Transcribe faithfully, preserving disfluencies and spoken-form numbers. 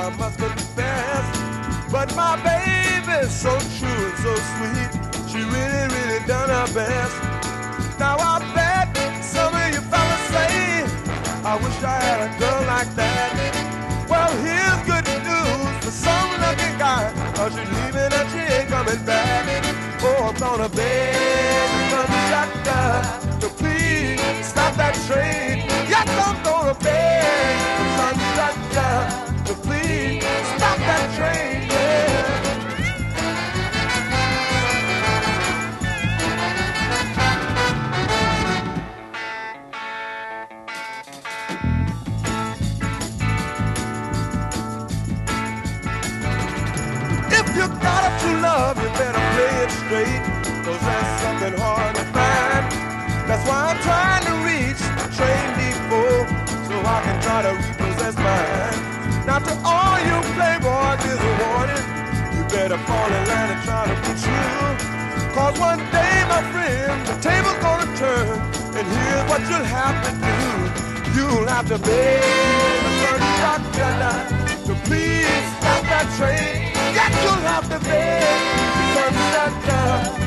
I must confess. But my baby's so true and so sweet. She really, really done her best. Now I bet some of you fellas say, I wish I had a girl like that. Well, here's good news for some lucky guy. Cause she's leaving and she ain't coming back. Oh, I'm gonna beg the conductor to please stop that train. Yes, I'm gonna beg the conductor to please stop that train. Yeah. If you got a true love, you better play it straight. Cause that's something hard to find. That's why I'm trying to reach the train depot, so I can try to repossess mine. Now to all you playboys, here's a warning. You better fall in line and try to be true. Cause one day, my friend, the table's gonna turn. And here's what you'll have to do. You'll have to beg the conductor to please stop that train. Yes, you'll have to beg the conductor